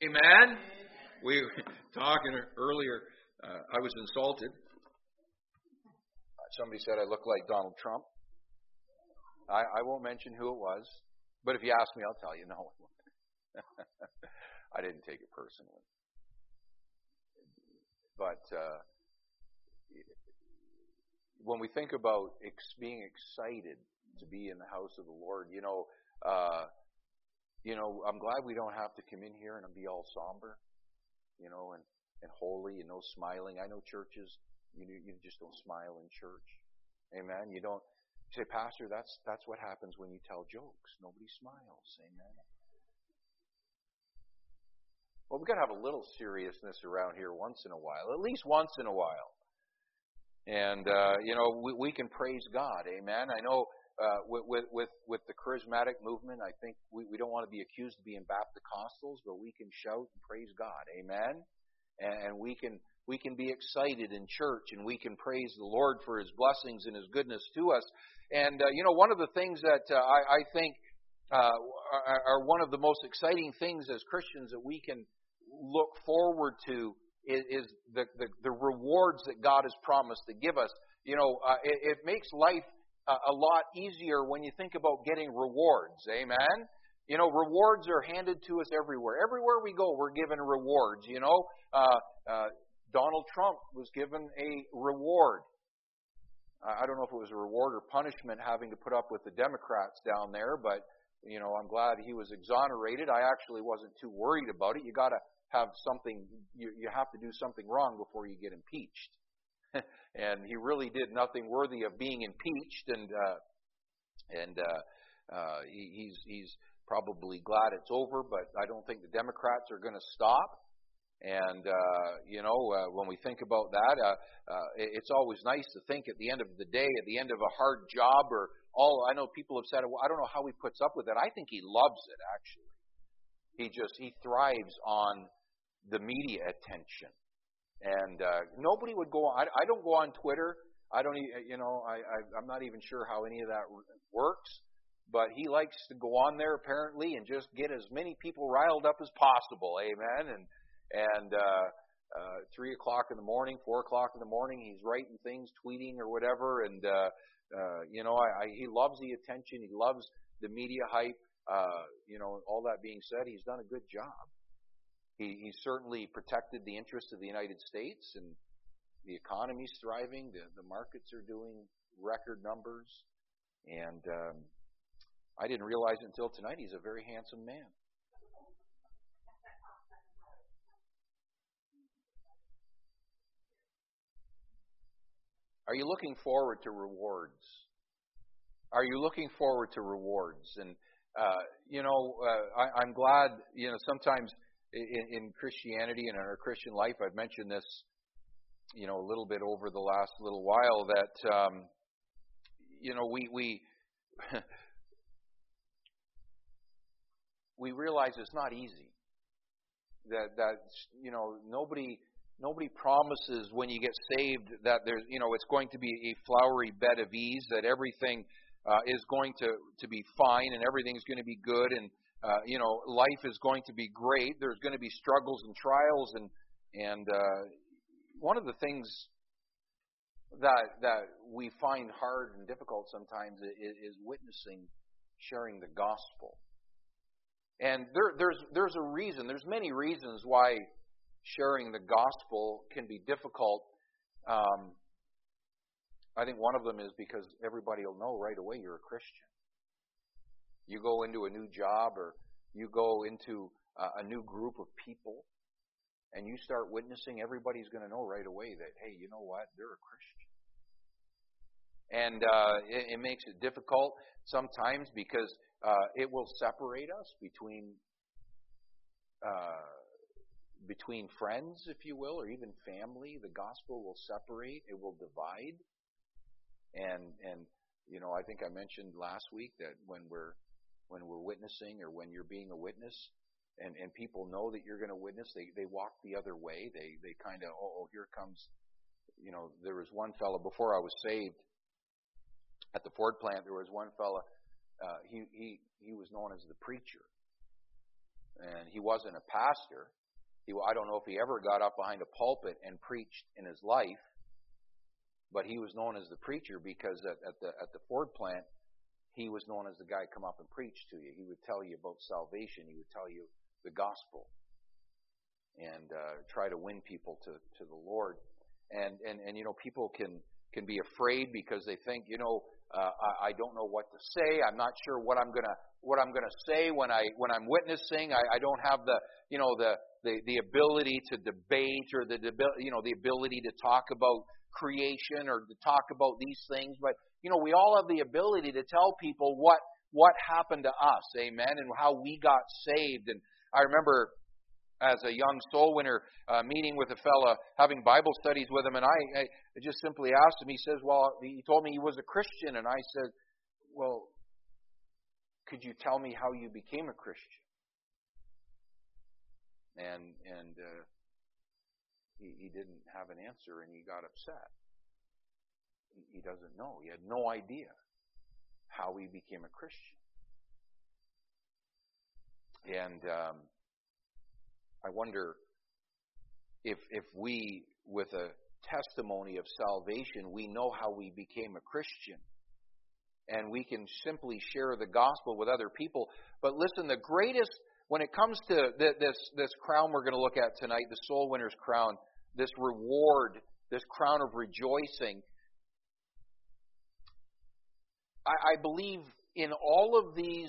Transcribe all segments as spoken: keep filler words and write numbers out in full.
Amen. We were talking earlier. Uh, I was insulted. Somebody said I look like Donald Trump. I, I won't mention who it was, but if you ask me, I'll tell you. No, I didn't take it personally. But uh, when we think about ex- being excited to be in the house of the Lord, you know, uh, you know, I'm glad we don't have to come in here and be all somber, you know, and, and holy and no smiling. I know churches, you you just don't smile in church. Amen. You don't you say, Pastor, that's that's what happens when you tell jokes. Nobody smiles. Amen. Well, we've got to have a little seriousness around here once in a while, at least once in a while. And, uh, you know, we, we can praise God. Amen. I know uh, with, with, with the charismatic movement, I think we, we don't want to be accused of being Baptist-Costals, but we can shout and praise God. Amen. And, and we can we can be excited in church, and we can praise the Lord for His blessings and His goodness to us. And, uh, you know, one of the things that uh, I, I think uh, are, are one of the most exciting things as Christians that we can look forward to is, is the, the, the rewards that God has promised to give us. You know, uh, it, it makes life uh, a lot easier when you think about getting rewards. Amen? You know, rewards are handed to us everywhere. Everywhere we go, we're given rewards. You know, uh, uh, Donald Trump was given a reward. I don't know if it was a reward or punishment having to put up with the Democrats down there, but, you know, I'm glad he was exonerated. I actually wasn't too worried about it. You got to have something, you, you have to do something wrong before you get impeached. And he really did nothing worthy of being impeached, and uh, and uh, uh, he, he's he's probably glad it's over, but I don't think the Democrats are going to stop. And, uh, you know, uh, when we think about that, uh, uh, it's always nice to think at the end of the day, at the end of a hard job, or all, I know people have said, well, I don't know how he puts up with it. I think he loves it, actually. He just, he thrives on the media attention. And uh, nobody would go on, I, I don't go on Twitter. I don't, you know, I, I, I'm not even sure how any of that works. But he likes to go on there, apparently, and just get as many people riled up as possible. Amen. And And uh, uh, three o'clock in the morning, four o'clock in the morning, he's writing things, tweeting or whatever. And uh, uh, you know, I, I, he loves the attention. He loves the media hype. Uh, you know, all that being said, he's done a good job. He he's certainly protected the interests of the United States, and the economy's thriving. The the markets are doing record numbers. And um, I didn't realize it until tonight. He's a very handsome man. Are you looking forward to rewards? Are you looking forward to rewards? And, uh, you know, uh, I, I'm glad, you know, sometimes in, in Christianity and in our Christian life, I've mentioned this, you know, a little bit over the last little while, that, um, you know, we, we, we realize it's not easy. That, that, you know, nobody... Nobody promises when you get saved that there's, you know, it's going to be a flowery bed of ease, that everything uh, is going to, to be fine and everything's going to be good, and uh, you know, life is going to be great. There's going to be struggles and trials, and and uh, one of the things that that we find hard and difficult sometimes is, is witnessing, sharing the gospel. And there, there's there's a reason. There's many reasons why sharing the gospel can be difficult. Um, I think one of them is because everybody will know right away you're a Christian. You go into a new job, or you go into uh, a new group of people, and you start witnessing, everybody's going to know right away that, hey, you know what? They're a Christian. And uh, it, it makes it difficult sometimes because uh, it will separate us between uh, between friends, if you will, or even family. The gospel will separate. It will divide. And and you know, I think I mentioned last week that when we're when we're witnessing, or when you're being a witness, and, and people know that you're going to witness, they they walk the other way. They they kind of, oh, oh, here comes. You know, there was one fellow before I was saved at the Ford plant. There was one fellow. Uh, he he he was known as the preacher. And he wasn't a pastor. He, I don't know if he ever got up behind a pulpit and preached in his life, but he was known as the preacher because at, at the at the Ford plant, he was known as the guy come up and preach to you. He would tell you about salvation. He would tell you the gospel and uh, try to win people to, to the Lord. And, and and you know, people can can be afraid because they think, you know, uh, I, I don't know what to say. I'm not sure what I'm gonna what I'm gonna say when I when I'm witnessing. I, I don't have the you know the, the, the ability to debate or the you know the ability to talk about creation or to talk about these things. But you know, we all have the ability to tell people what what happened to us, amen, and how we got saved. And I remember as a young soul winner, uh, meeting with a fella, having Bible studies with him, and I, I just simply asked him, he says, well, he told me he was a Christian, and I said, well, could you tell me how you became a Christian? And and uh, he, he didn't have an answer, and he got upset. He, he doesn't know. He had no idea how he became a Christian. And um, I wonder if if we, with a testimony of salvation, we know how we became a Christian. And we can simply share the gospel with other people. But listen, the greatest, when it comes to this, this crown we're going to look at tonight, the soul winner's crown, this reward, this crown of rejoicing, I, I believe in all of these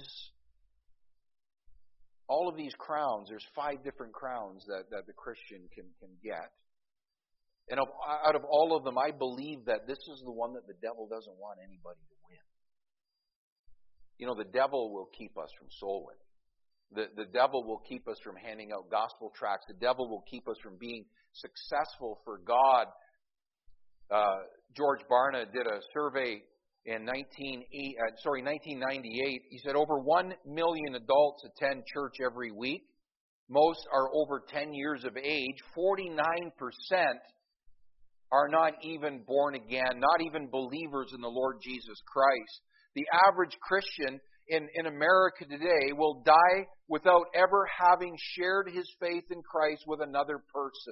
All of these crowns, there's five different crowns that, that the Christian can, can get. And of, out of all of them, I believe that this is the one that the devil doesn't want anybody to win. You know, the devil will keep us from soul winning. The, the devil will keep us from handing out gospel tracts. The devil will keep us from being successful for God. Uh, George Barna did a survey in nineteen, uh, sorry, nineteen ninety-eight, he said over one million adults attend church every week. Most are over ten years of age. forty-nine percent are not even born again, not even believers in the Lord Jesus Christ. The average Christian in, in America today will die without ever having shared his faith in Christ with another person.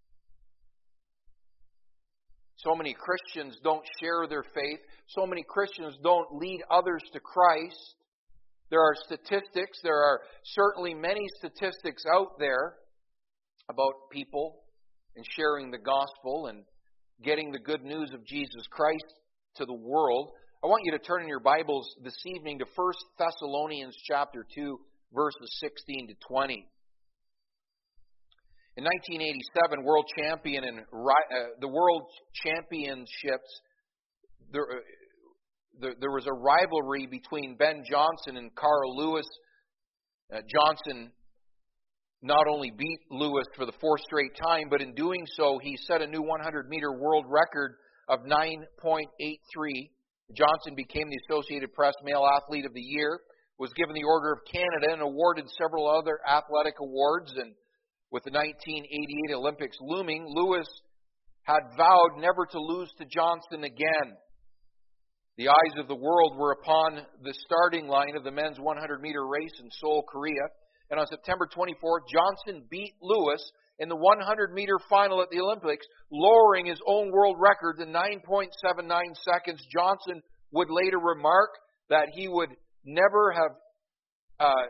So many Christians don't share their faith. So many Christians don't lead others to Christ. There are statistics. There are certainly many statistics out there about people and sharing the gospel and getting the good news of Jesus Christ to the world. I want you to turn in your Bibles this evening to First Thessalonians chapter two, verses sixteen to twenty. In nineteen eighty-seven, world champion in uh, the World Championships, there, uh, there, there was a rivalry between Ben Johnson and Carl Lewis. Uh, Johnson not only beat Lewis for the fourth straight time, but in doing so, he set a new hundred meter world record of nine point eight three. Johnson became the Associated Press Male Athlete of the Year, was given the Order of Canada, and awarded several other athletic awards. And with the nineteen eighty-eight Olympics looming, Lewis had vowed never to lose to Johnson again. The eyes of the world were upon the starting line of the men's hundred meter race in Seoul, Korea. And on September twenty-fourth, Johnson beat Lewis in the hundred meter final at the Olympics, lowering his own world record to nine point seven nine seconds. Johnson would later remark that he would never have, uh,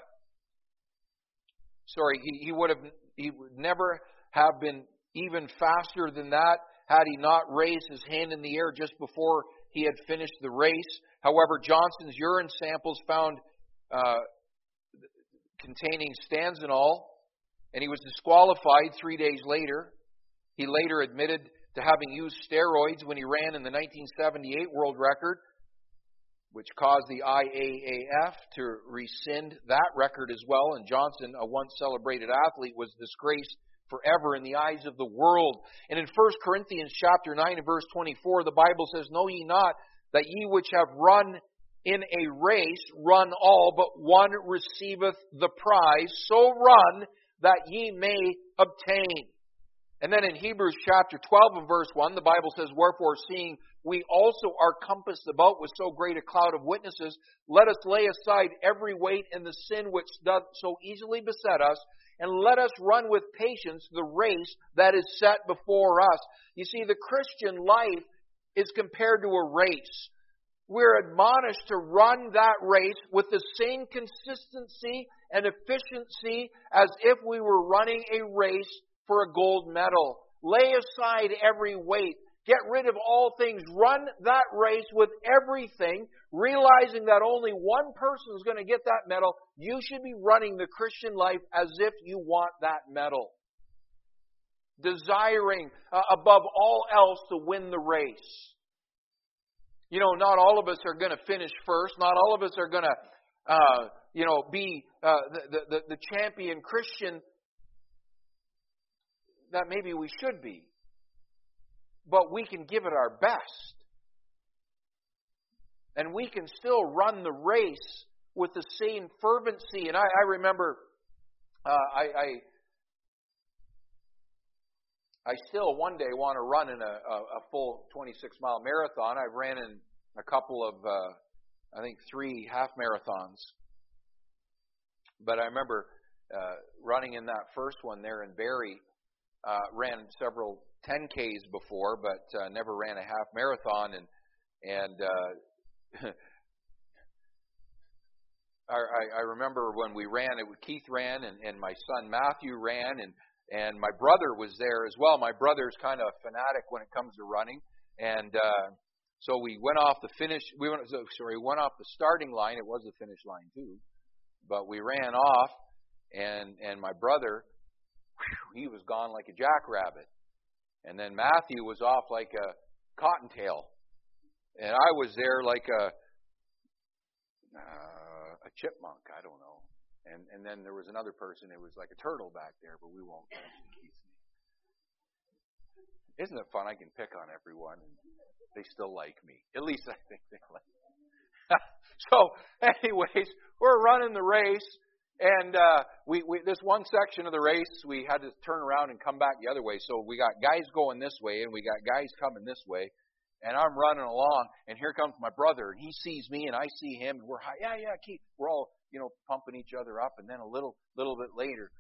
sorry, he, he would have He would never have been even faster than that had he not raised his hand in the air just before he had finished the race. However, Johnson's urine samples found uh, containing stanzanol, and he was disqualified three days later. He later admitted to having used steroids when he ran in the nineteen seventy-eight world record, which caused the I A A F to rescind that record as well. And Johnson, a once celebrated athlete, was disgraced forever in the eyes of the world. And in First Corinthians chapter nine and verse twenty-four, the Bible says, "Know ye not that ye which have run in a race run all, but one receiveth the prize? So run that ye may obtain." And then in Hebrews chapter twelve and verse one, the Bible says, "Wherefore, seeing we also are compassed about with so great a cloud of witnesses. Let us lay aside every weight and the sin which doth so easily beset us, and let us run with patience the race that is set before us. You see, the Christian life is compared to a race. We're admonished to run that race with the same consistency and efficiency as if we were running a race for a gold medal. Lay aside every weight. Get rid of all things. Run that race with everything, realizing that only one person is going to get that medal. You should be running the Christian life as if you want that medal. Desiring uh, above all else to win the race. You know, not all of us are going to finish first. Not all of us are going to, uh, you know, be uh, the, the, the champion Christian that maybe we should be. But we can give it our best. And we can still run the race with the same fervency. And I, I remember, uh, I, I I still one day want to run in a, a, a full twenty-six mile marathon. I've ran in a couple of, uh, I think, three half marathons. But I remember uh, running in that first one there in Barrie. Uh, ran several ten Ks before, but uh, never ran a half marathon. And and uh, I, I remember when we ran, it Keith ran, and, and my son Matthew ran, and and my brother was there as well. My brother's kind of a fanatic when it comes to running, and uh, so we went off the finish. We went sorry, we went off the starting line. It was the finish line too, but we ran off, and and my brother, whew, he was gone like a jackrabbit. And then Matthew was off like a cottontail. And I was there like a uh, a chipmunk, I don't know. And and then there was another person, it was like a turtle back there, but we won't mention Keith's name. Isn't it fun? I can pick on everyone and they still like me. At least I think they like me. So, anyways, we're running the race. And uh, we, we this one section of the race, we had to turn around and come back the other way. So we got guys going this way, and we got guys coming this way. And I'm running along, and here comes my brother, and he sees me, and I see him, and we're high, yeah, yeah, keep. We're all, you know, pumping each other up. And then a little, little bit later,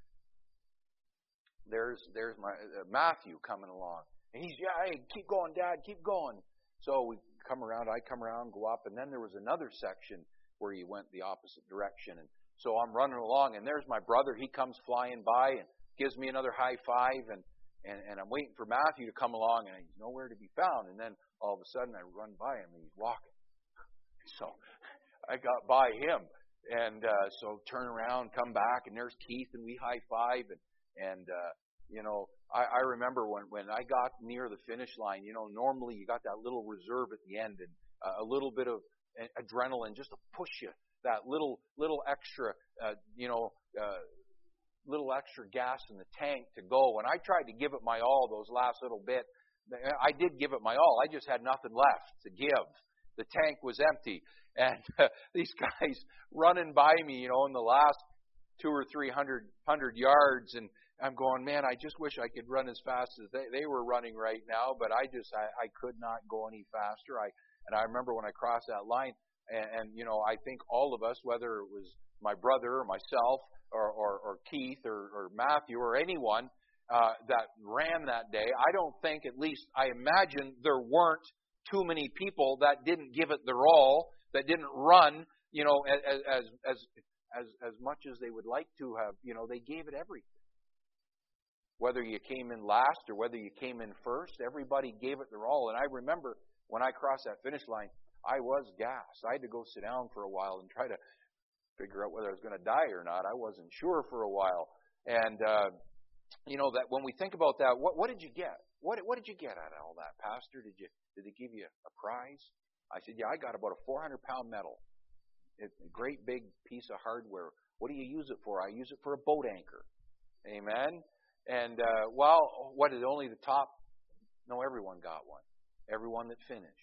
there's there's my uh, Matthew coming along, and he's, yeah, hey, keep going, Dad, keep going. So we come around, I come around, go up, and then there was another section where he went the opposite direction, and so I'm running along, and there's my brother. He comes flying by and gives me another high five, and, and, and I'm waiting for Matthew to come along, and he's nowhere to be found. And then all of a sudden, I run by him, and he's walking. So I got by him, and uh, so turn around, come back, and there's Keith, and we high five, and and uh, you know, I, I remember when when I got near the finish line. You know, normally you got that little reserve at the end, and uh, a little bit of adrenaline just to push you. That little little extra, uh, you know, uh, little extra gas in the tank to go. And I tried to give it my all those last little bit. I did give it my all. I just had nothing left to give. The tank was empty. And uh, these guys running by me, you know, in the last two or three hundred hundred yards, and I'm going, man, I just wish I could run as fast as they, they were running right now. But I just I, I could not go any faster. I and I remember when I crossed that line. And, and, you know, I think all of us, whether it was my brother or myself or, or, or Keith or, or Matthew or anyone uh, that ran that day, I don't think, at least I imagine, there weren't too many people that didn't give it their all, that didn't run, you know, as as as as, as much as they would like to have. You know, they gave it everything. Whether you came in last or whether you came in first, everybody gave it their all. And I remember when I crossed that finish line, I was gassed. I had to go sit down for a while and try to figure out whether I was going to die or not. I wasn't sure for a while. And, uh, you know, that when we think about that, what, what did you get? What, what did you get out of all that, Pastor? Did you did they give you a prize? I said, yeah, I got about a four hundred pound medal. It's a great big piece of hardware. What do you use it for? I use it for a boat anchor. Amen? And, uh, well, what is only the top? No, everyone got one. Everyone that finished.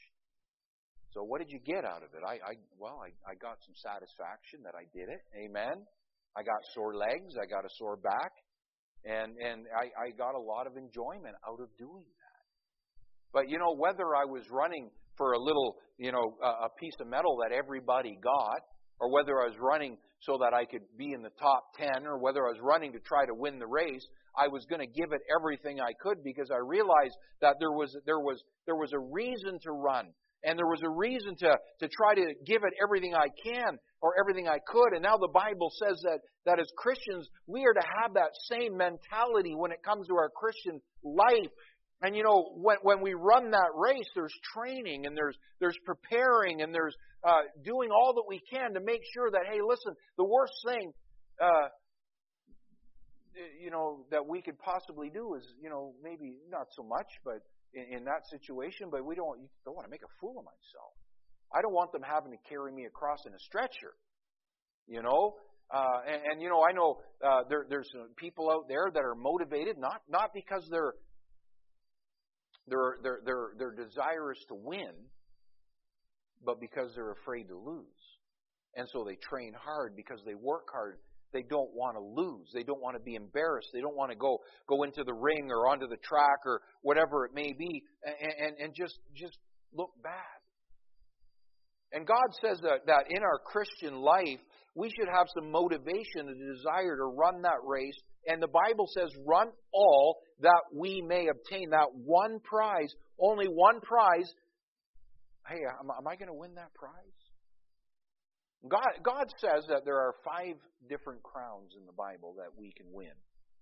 So what did you get out of it? I, I well, I, I got some satisfaction that I did it. Amen. I got sore legs. I got a sore back. And and I, I got a lot of enjoyment out of doing that. But, you know, whether I was running for a little, you know, a piece of metal that everybody got, or whether I was running so that I could be in the top ten, or whether I was running to try to win the race, I was going to give it everything I could, because I realized that there was there was there was a reason to run, and there was a reason to to try to give it everything I can or everything I could. And now the Bible says that that as Christians we are to have that same mentality when it comes to our Christian life. And you know, when when we run that race, there's training and there's there's preparing and there's uh, doing all that we can to make sure that, hey, listen, the worst thing, uh, you know, that we could possibly do is, you know, maybe not so much, but in, in that situation, but we don't you don't want to make a fool of myself. I don't want them having to carry me across in a stretcher, you know. Uh, and, and you know, I know uh, there, there's people out there that are motivated not not because they're Their, their, their, their desire is to win, but because they're afraid to lose. And so they train hard because they work hard. They don't want to lose. They don't want to be embarrassed. They don't want to go go into the ring or onto the track or whatever it may be and, and, and just, just look bad. And God says that, that in our Christian life, we should have some motivation and desire to run that race. And the Bible says, run all that we may obtain. That one prize, only one prize. Hey, am, am I going to win that prize? God, God says that there are five different crowns in the Bible that we can win.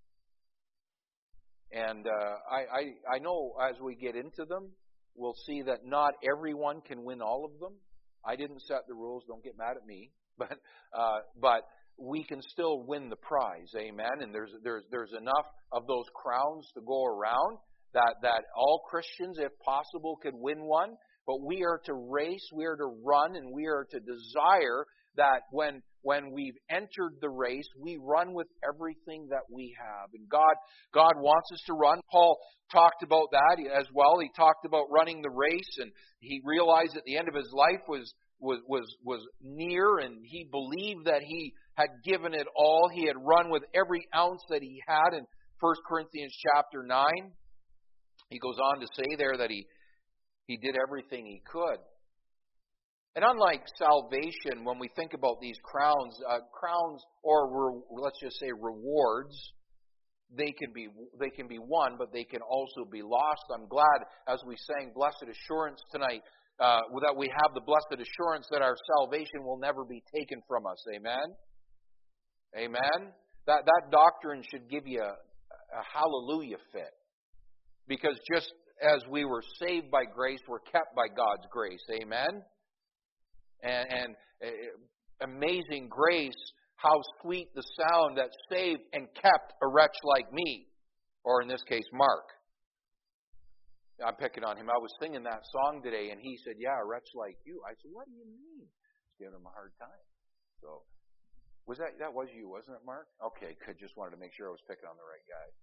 And uh, I, I, I know as we get into them, we'll see that not everyone can win all of them. I didn't set the rules. Don't get mad at me. But uh, but we can still win the prize, amen. And there's there's there's enough of those crowns to go around that that all Christians, if possible, could win one. But we are to race, we are to run, and we are to desire that when when we've entered the race, we run with everything that we have. And God God wants us to run. Paul talked about that as well. He talked about running the race, and he realized at the end of his life was was was was near, and he believed that he had given it all. He had run with every ounce that he had. In First Corinthians chapter nine, he goes on to say there that he he did everything he could. And unlike salvation, when we think about these crowns, uh, crowns or re- let's just say rewards, they can be they can be won, but they can also be lost. I'm glad, as we sang Blessed Assurance tonight, uh, that we have the blessed assurance that our salvation will never be taken from us. Amen? Amen? That, that doctrine should give you a, a hallelujah fit. Because just as we were saved by grace, we're kept by God's grace. Amen? And, and uh, amazing grace, how sweet the sound that saved and kept a wretch like me. Or in this case, Mark. I'm picking on him. I was singing that song today, and he said, yeah, a wretch like you. I said, what do you mean? Just giving him a hard time. So, was that, that was you, wasn't it, Mark? Okay, good. Just wanted to make sure I was picking on the right guy.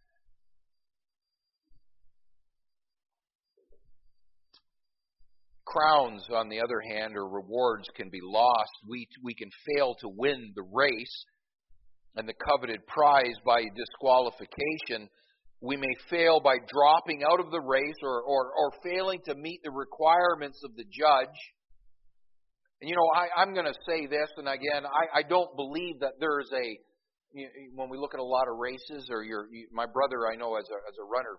Crowns, on the other hand, or rewards, can be lost. We we can fail to win the race and the coveted prize by disqualification. We may fail by dropping out of the race or, or, or failing to meet the requirements of the judge. And you know, I, I'm going to say this, and again, I, I don't believe that there is a, you know, when we look at a lot of races, or your, you, my brother I know as a, as a runner,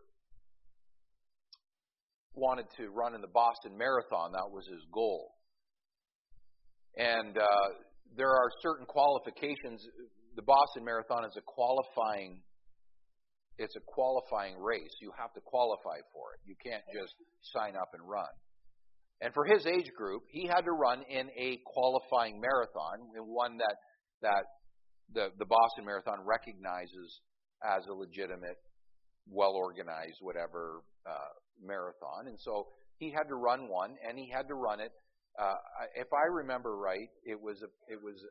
wanted to run in the Boston Marathon. That was his goal. And uh, there are certain qualifications. The Boston Marathon is a qualifying It's a qualifying race. You have to qualify for it. You can't just sign up and run. And for his age group, he had to run in a qualifying marathon, one that that the, the Boston Marathon recognizes as a legitimate, well-organized, whatever, uh, marathon. And so he had to run one, and he had to run it. Uh, if I remember right, it was a, it was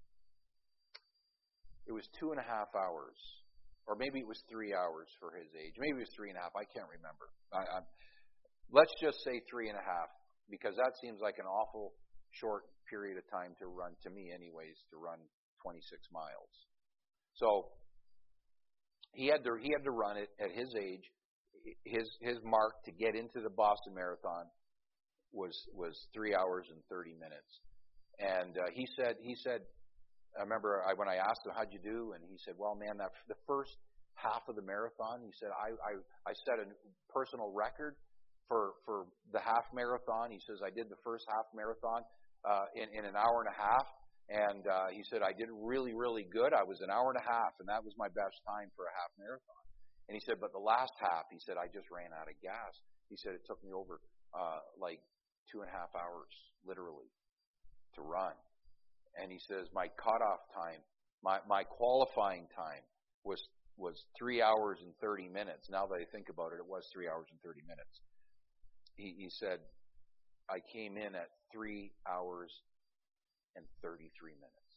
it was two and a half hours. Or maybe it was three hours for his age. Maybe it was three and a half. I can't remember. I, I, let's just say three and a half, because that seems like an awful short period of time to run, to me anyways, to run twenty-six miles. So he had to he had to run it at his age. his his mark to get into the Boston Marathon was was three hours and thirty minutes. And uh, he said he said I remember I, when I asked him, how'd you do? And he said, well, man, that the first half of the marathon, he said, I, I, I set a personal record for for the half marathon. He says, I did the first half marathon uh, in, in an hour and a half. And uh, he said, I did really, really good. I was an hour and a half, and that was my best time for a half marathon. And he said, but the last half, he said, I just ran out of gas. He said, it took me over uh, like two and a half hours, literally, to run. And he says, my cutoff time, my, my qualifying time was was three hours and thirty minutes. Now that I think about it, it was three hours and thirty minutes. He, he said, I came in at three hours and thirty-three minutes.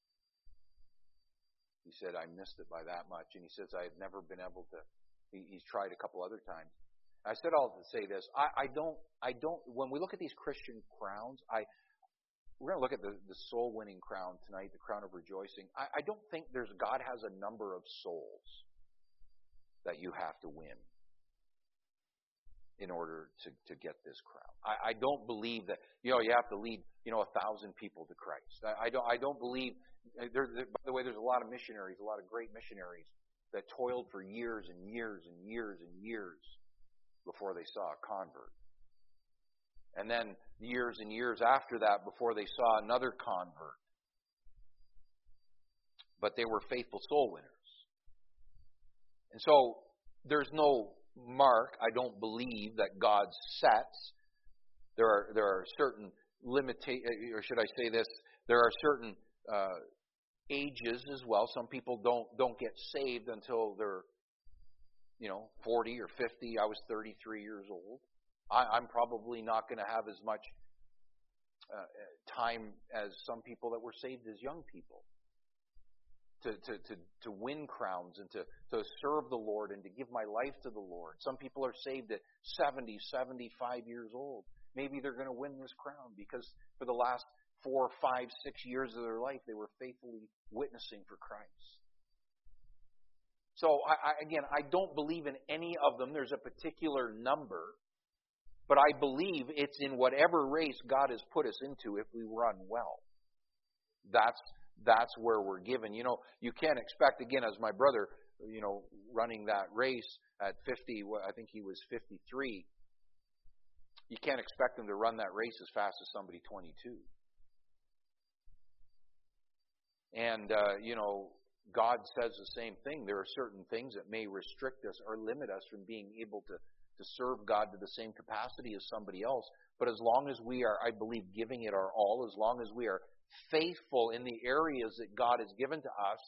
He said, I missed it by that much. And he says, I had never been able to, he, he's tried a couple other times. I said all to say this, I, I don't, I don't, when we look at these Christian crowns, I, We're going to look at the, the soul-winning crown tonight, the crown of rejoicing. I, I don't think there's God has a number of souls that you have to win in order to, to get this crown. I, I don't believe that, you know, you have to lead, you know, a thousand people to Christ. I, I don't I don't believe, there, there, by the way, there's a lot of missionaries, a lot of great missionaries that toiled for years and years and years and years before they saw a convert. And then years and years after that before they saw another convert. But they were faithful soul winners. And so there's no mark, I don't believe, that God sets. There are there are certain limitations, or should I say this, there are certain uh, ages as well. Some people don't don't get saved until they're, you know, forty or fifty. I was thirty-three years old. I, I'm probably not going to have as much uh, time as some people that were saved as young people to, to, to, to win crowns and to, to serve the Lord and to give my life to the Lord. Some people are saved at seventy, seventy-five years old. Maybe they're going to win this crown because for the last four, five, six years of their life, they were faithfully witnessing for Christ. So, I, I, again, I don't believe in any of them. There's a particular number. But I believe it's in whatever race God has put us into if we run well. That's that's where we're given. You know, you can't expect, again, as my brother, you know, running that race at fifty, I think he was fifty-three, you can't expect him to run that race as fast as somebody twenty-two. And, uh, you know, God says the same thing. There are certain things that may restrict us or limit us from being able to to serve God to the same capacity as somebody else. But as long as we are, I believe, giving it our all, as long as we are faithful in the areas that God has given to us,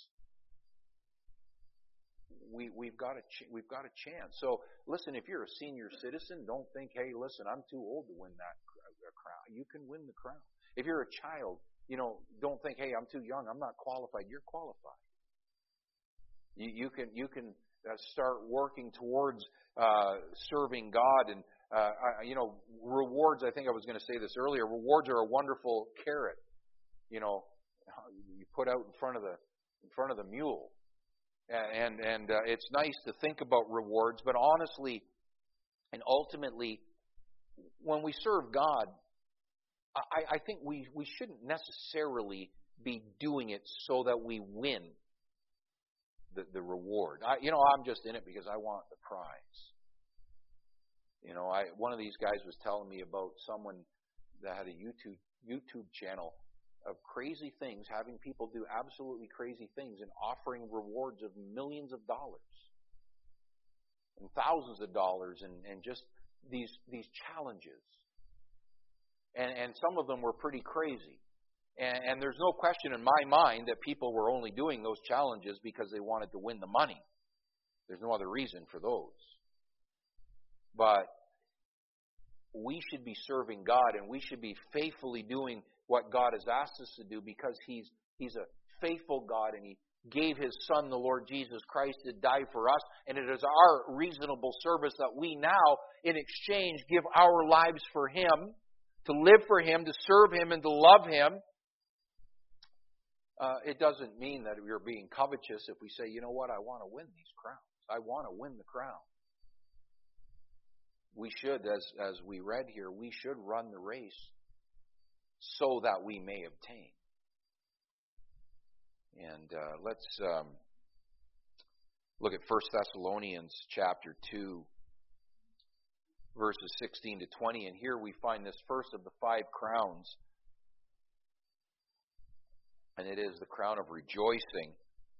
we, we've got a ch- we've got a chance. So listen, if you're a senior citizen, don't think, hey, listen, I'm too old to win that crown. You can win the crown. If you're a child, you know, don't think, hey, I'm too young, I'm not qualified. You're qualified. You, you can you can uh, start working towards Uh, serving God. And, uh, I, you know, rewards, I think I was going to say this earlier, rewards are a wonderful carrot, you know, you put out in front of the in front of the mule. And, and uh, it's nice to think about rewards, but honestly and ultimately, when we serve God, I, I think we, we shouldn't necessarily be doing it so that we win the, the reward. I, you know, I'm just in it because I want the prize. You know, I one of these guys was telling me about someone that had a YouTube YouTube channel of crazy things, having people do absolutely crazy things and offering rewards of millions of dollars and thousands of dollars and, and just these these challenges. And and some of them were pretty crazy. And, and there's no question in my mind that people were only doing those challenges because they wanted to win the money. There's no other reason for those. But we should be serving God, and we should be faithfully doing what God has asked us to do because He's He's a faithful God, and He gave His Son, the Lord Jesus Christ, to die for us. And it is our reasonable service that we now, in exchange, give our lives for Him, to live for Him, to serve Him, and to love Him. Uh, it doesn't mean that we're being covetous if we say, you know what, I want to win these crowns. I want to win the crown. We should, as, as we read here, we should run the race so that we may obtain. And uh, let's um, look at First Thessalonians chapter two, verses sixteen to twenty. And here we find this first of the five crowns. And it is the crown of rejoicing.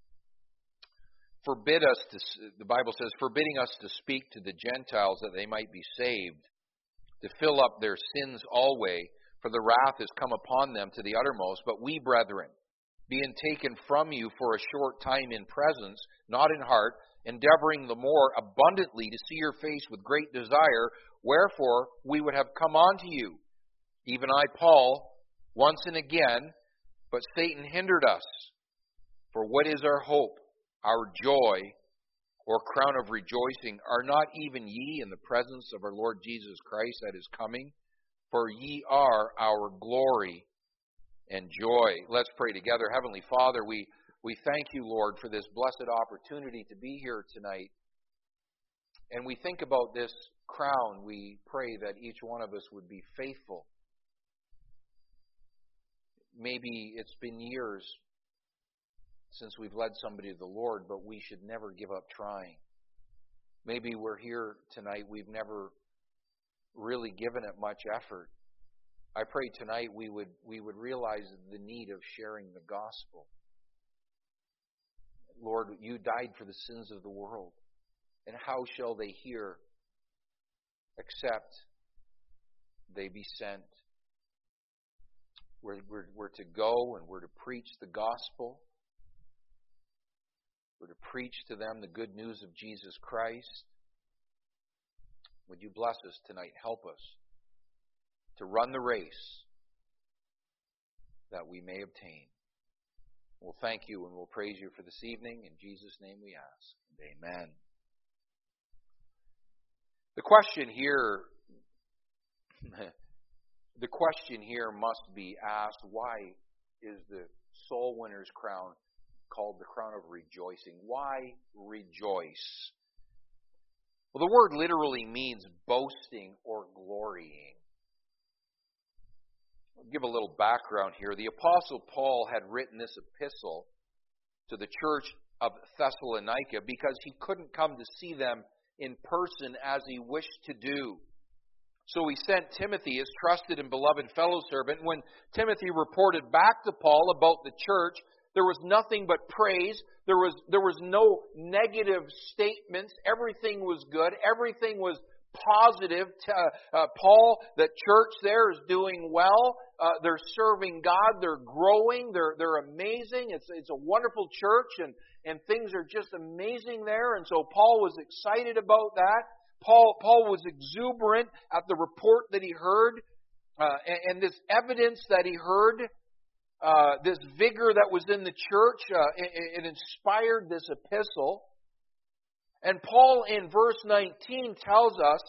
Forbid us to, the Bible says, forbidding us to speak to the Gentiles that they might be saved, to fill up their sins always, for the wrath is come upon them to the uttermost. But we, brethren, being taken from you for a short time in presence, not in heart, endeavoring the more abundantly to see your face with great desire, wherefore we would have come unto you, even I, Paul, once and again, but Satan hindered us. For what is our hope, our joy, or crown of rejoicing? Are not even ye in the presence of our Lord Jesus Christ at His coming? For ye are our glory and joy. Let's pray together. Heavenly Father, we, we thank you, Lord, for this blessed opportunity to be here tonight. And we think about this crown. We pray that each one of us would be faithful. Maybe it's been years since we've led somebody to the Lord, but we should never give up trying. Maybe we're here tonight, we've never really given it much effort. I pray tonight we would we would realize the need of sharing the gospel. Lord, you died for the sins of the world. And how shall they hear except they be sent? We're, we're, we're to go and we're to preach the gospel. We're to preach to them the good news of Jesus Christ. Would you bless us tonight? Help us to run the race that we may obtain. We'll thank you and we'll praise you for this evening. In Jesus' name we ask. Amen. The question here, the question here must be asked, why is the soul winner's crown called the crown of rejoicing? Why rejoice? Well, the word literally means boasting or glorying. I'll give a little background here. The Apostle Paul had written this epistle to the church of Thessalonica because he couldn't come to see them in person as he wished to do. So he sent Timothy, his trusted and beloved fellow servant. When Timothy reported back to Paul about the church, there was nothing but praise. There was, there was no negative statements. Everything was good. Everything was positive. Uh, uh, Paul, the church there is doing well. Uh, they're serving God. They're growing. They're, they're amazing. It's, it's a wonderful church, and, and things are just amazing there. And so Paul was excited about that. Paul, Paul was exuberant at the report that he heard, uh, and, and this evidence that he heard. Uh, this vigor that was in the church, uh, it, it inspired this epistle. And Paul in verse nineteen tells us,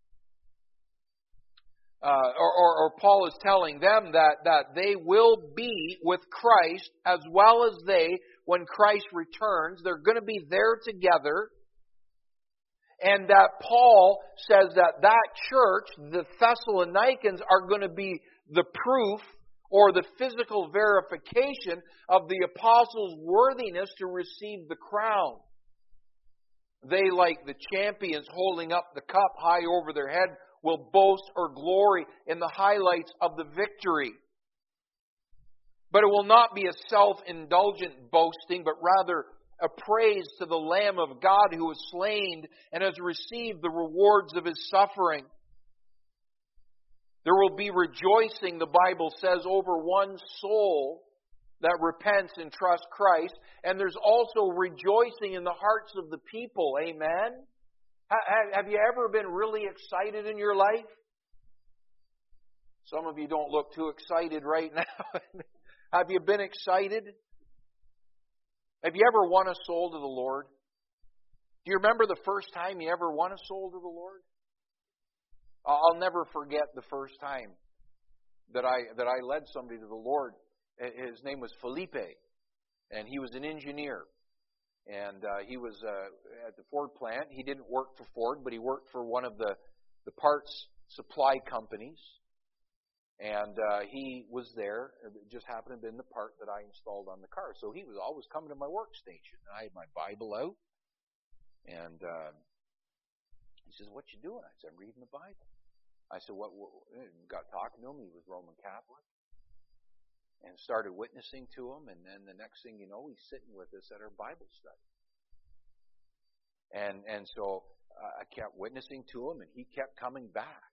uh, or, or, or Paul is telling them that, that they will be with Christ as well as they when Christ returns. They're going to be there together. And that Paul says that that church, the Thessalonians, are going to be the proof or the physical verification of the apostles' worthiness to receive the crown. They, like the champions holding up the cup high over their head, will boast or glory in the highlights of the victory. But it will not be a self-indulgent boasting, but rather a praise to the Lamb of God who was slain and has received the rewards of His suffering. There will be rejoicing, the Bible says, over one soul that repents and trusts Christ. And there's also rejoicing in the hearts of the people. Amen? Have you ever been really excited in your life? Some of you don't look too excited right now. Have you been excited? Have you ever won a soul to the Lord? Do you remember the first time you ever won a soul to the Lord? I'll never forget the first time that I that I led somebody to the Lord. His name was Felipe, and he was an engineer. And uh, he was uh, at the Ford plant. He didn't work for Ford, but he worked for one of the the parts supply companies. And uh, he was there. It just happened to have been the part that I installed on the car. So he was always coming to my workstation. I had my Bible out. And uh, he says, "What you doing?" I said, "I'm reading the Bible." I said, what, what? Got talking to him. He was Roman Catholic. And started witnessing to him. And then the next thing you know, he's sitting with us at our Bible study. And, and so uh, I kept witnessing to him, and he kept coming back.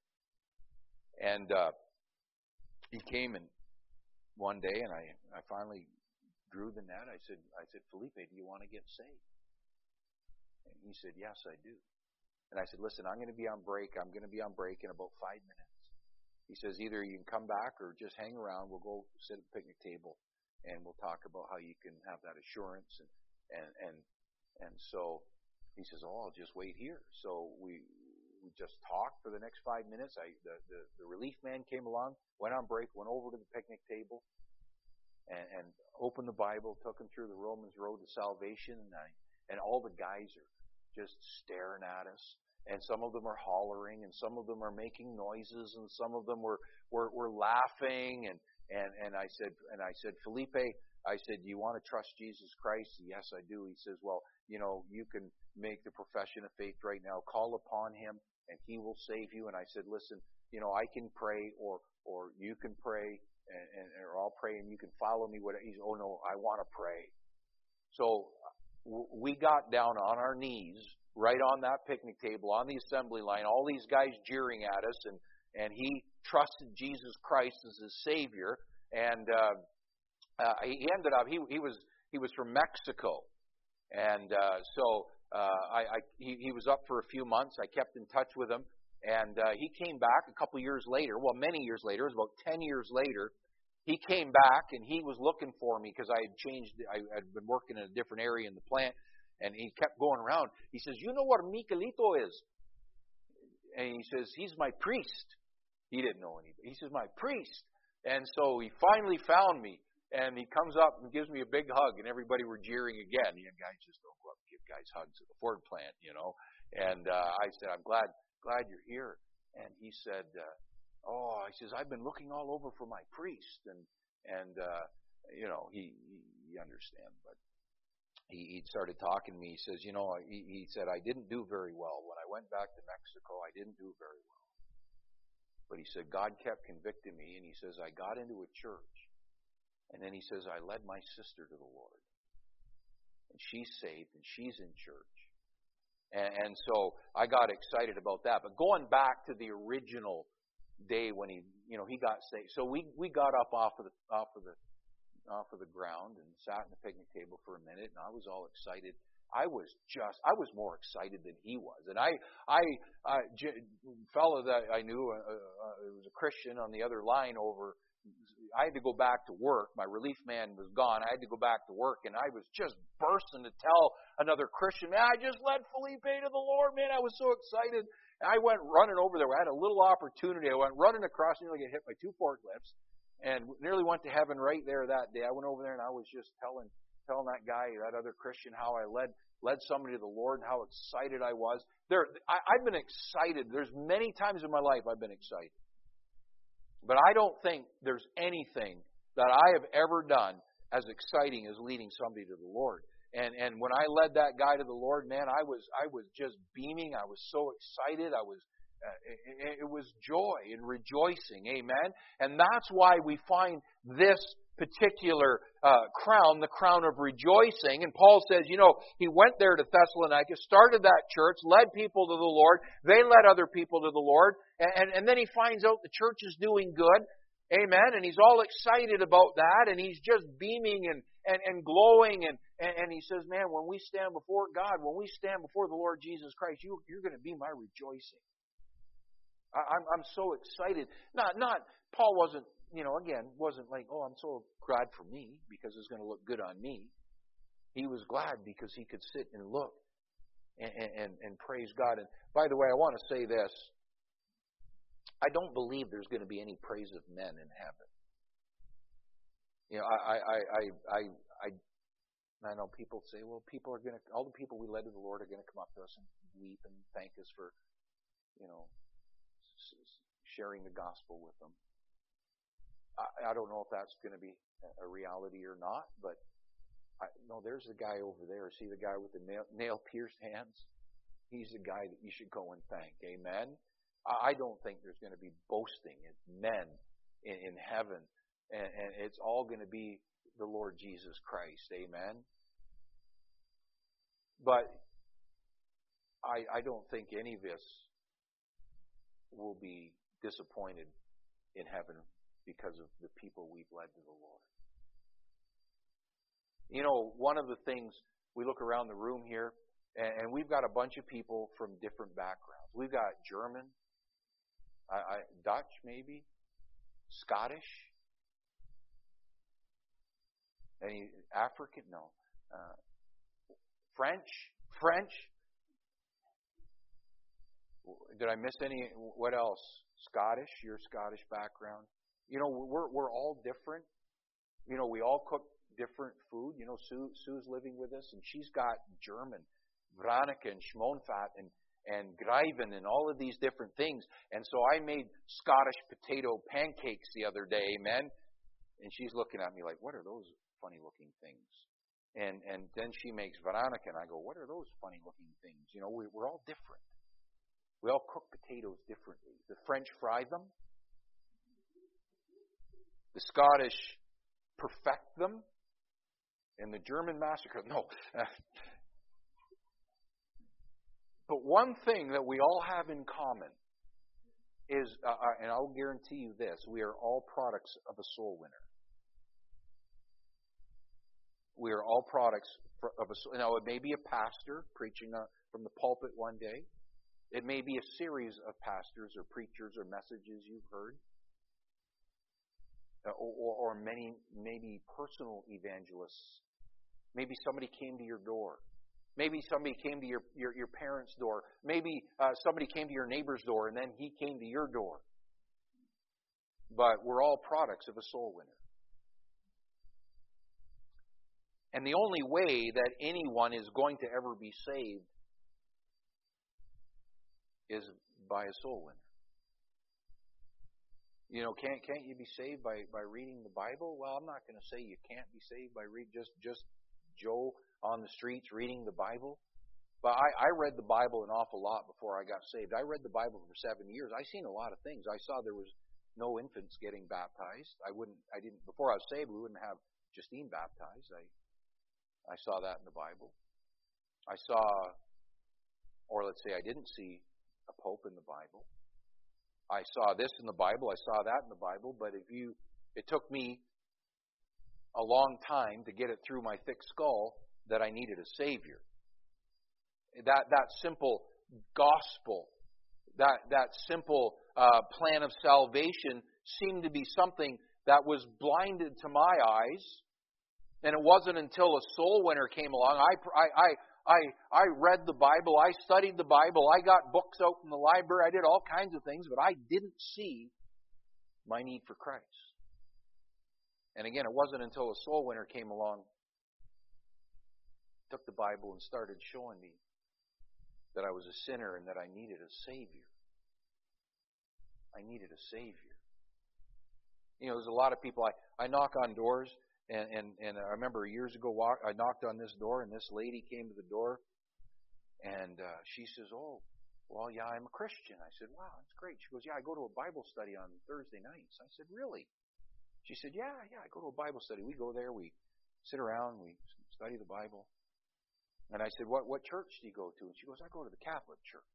And uh, he came in one day, and I, I finally drew the net. I said, I said, "Felipe, do you want to get saved?" And he said, "Yes, I do." And I said, "Listen, I'm going to be on break. I'm going to be on break in about five minutes." He says, "Either you can come back or just hang around. We'll go sit at the picnic table, and we'll talk about how you can have that assurance." And and and and so he says, "Oh, I'll just wait here." So we we just talked for the next five minutes. I the the, the relief man came along, went on break, went over to the picnic table, and, and opened the Bible, took him through the Romans Road to Salvation, and I, and all the guys are just staring at us. And some of them are hollering, and some of them are making noises, and some of them were, were, were laughing. And, and, and I said, and I said, "Felipe," I said, "do you want to trust Jesus Christ?" "Yes, I do." He says, "Well, you know, you can make the profession of faith right now. Call upon Him, and He will save you." And I said, "Listen, you know, I can pray, or or you can pray, and, and or I'll pray, and you can follow me." What he's, "Oh no, I want to pray." So we got down on our knees right on that picnic table, on the assembly line, all these guys jeering at us, and, and he trusted Jesus Christ as his Savior. And uh, uh, he ended up, he, he was he was from Mexico. And uh, so uh, I, I he, he was up for a few months. I kept in touch with him. And uh, he came back a couple years later, well, many years later, it was about ten years later. He came back, and he was looking for me because I had changed, I had been working in a different area in the plant. And he kept going around. He says, "You know what Miguelito is?" And he says, "He's my priest." He didn't know anything. He says, "My priest." And so he finally found me. And he comes up and gives me a big hug. And everybody were jeering again. You know, guys just don't go up and give guys hugs at the Ford plant, you know. And uh, I said, "I'm glad glad you're here." And he said, uh, "Oh," he says, "I've been looking all over for my priest." And, and uh, you know, he, he, he understands, but He, he started talking to me. He says, "You know," he, he said, "I didn't do very well. When I went back to Mexico, I didn't do very well." But he said, "God kept convicting me." And he says, "I got into a church. And then he says, I led my sister to the Lord. And she's saved, and she's in church." And, and so I got excited about that. But going back to the original day when he, you know, he got saved. So we, we got up off of the, off of the, off of the ground and sat in the picnic table for a minute, and I was all excited. I was just, I was more excited than he was. And I, I, I j- fellow that I knew, uh, uh, it was a Christian on the other line over, I had to go back to work. My relief man was gone. I had to go back to work, and I was just bursting to tell another Christian, "Man, I just led Felipe to the Lord, man. I was so excited." And I went running over there. I had a little opportunity. I went running across, nearly get hit by two forklifts. And nearly went to heaven right there that day. I went over there and I was just telling telling that guy, that other Christian, how I led led somebody to the Lord and how excited I was. There, I, I've been excited. There's many times in my life I've been excited. But I don't think there's anything that I have ever done as exciting as leading somebody to the Lord. And and when I led that guy to the Lord, man, I was I was just beaming. I was so excited. I was Uh, it, it was joy and rejoicing. Amen. And that's why we find this particular uh, crown, the crown of rejoicing. And Paul says, you know, he went there to Thessalonica, started that church, led people to the Lord. They led other people to the Lord. And, and, and then he finds out the church is doing good. Amen. And he's all excited about that. And he's just beaming and, and, and glowing. And, and, and he says, man, when we stand before God, when we stand before the Lord Jesus Christ, you, you're going to be my rejoicing. I'm I'm so excited. Not not Paul wasn't, you know, again, wasn't like, oh, I'm so glad for me because it's going to look good on me. He was glad because he could sit and look and, and, and praise God. And by the way, I want to say this. I don't believe there's going to be any praise of men in heaven. You know, I I I I I, I know people say, well, people are going to, all the people we led to the Lord are going to come up to us and weep and thank us for, you know, sharing the gospel with them. I, I don't know if that's going to be a reality or not, but I, no, there's the guy over there. See the guy with the nail, nail-pierced hands? He's the guy that you should go and thank. Amen? I, I don't think there's going to be boasting. It's men in, in heaven, and, and it's all going to be the Lord Jesus Christ. Amen? But I, I don't think any of us will be disappointed in heaven because of the people we've led to the Lord. You know, one of the things, we look around the room here, and we've got a bunch of people from different backgrounds. We've got German, I, I, Dutch maybe, Scottish, any African? No. Uh, French? French? Did I miss any? What else? Scottish? Your Scottish background? You know, we're we're all different. You know, we all cook different food. You know, Sue Sue's living with us, and she's got German, Veronica and Schmonfat and and Greiven and all of these different things. And so I made Scottish potato pancakes the other day, amen. And she's looking at me like, "What are those funny looking things?" And and then she makes Veronica, and I go, "What are those funny looking things?" You know, we, we're all different. We all cook potatoes differently. The French fry them. The Scottish perfect them. And the German massacre. No. But one thing that we all have in common is, uh, and I'll guarantee you this, we are all products of a soul winner. We are all products of a soul. Now, it may be a pastor preaching from the pulpit one day. It may be a series of pastors or preachers or messages you've heard. Or, or, or many, maybe personal evangelists. Maybe somebody came to your door. Maybe somebody came to your, your, your parents' door. Maybe uh, somebody came to your neighbor's door and then he came to your door. But we're all products of a soul winner. And the only way that anyone is going to ever be saved is by a soul winner. You know, can't can't you be saved by, by reading the Bible? Well, I'm not going to say you can't be saved by read just just Joe on the streets reading the Bible. But I, I read the Bible an awful lot before I got saved. I read the Bible for seven years. I seen a lot of things. I saw there was no infants getting baptized. I wouldn't. I didn't. Before I was saved, we wouldn't have Justine baptized. I I saw that in the Bible. I saw, or let's say, I didn't see a pope in the Bible. I saw this in the Bible, I saw that in the Bible, but if you, it took me a long time to get it through my thick skull that I needed a Savior. That that simple gospel, that that simple uh, plan of salvation seemed to be something that was blinded to my eyes, and it wasn't until a soul winner came along. I I I. I, I read the Bible, I studied the Bible, I got books out from the library, I did all kinds of things, but I didn't see my need for Christ. And again, it wasn't until a soul winner came along, took the Bible and started showing me that I was a sinner and that I needed a Savior. I needed a Savior. You know, there's a lot of people, I, I knock on doors. And, and and I remember years ago, I knocked on this door, and this lady came to the door, and uh, she says, "Oh, well, yeah, I'm a Christian." I said, "Wow, that's great." She goes, "Yeah, I go to a Bible study on Thursday nights." I said, "Really?" She said, "Yeah, yeah, I go to a Bible study. We go there, we sit around, we study the Bible." And I said, "What what church do you go to?" And she goes, "I go to the Catholic Church."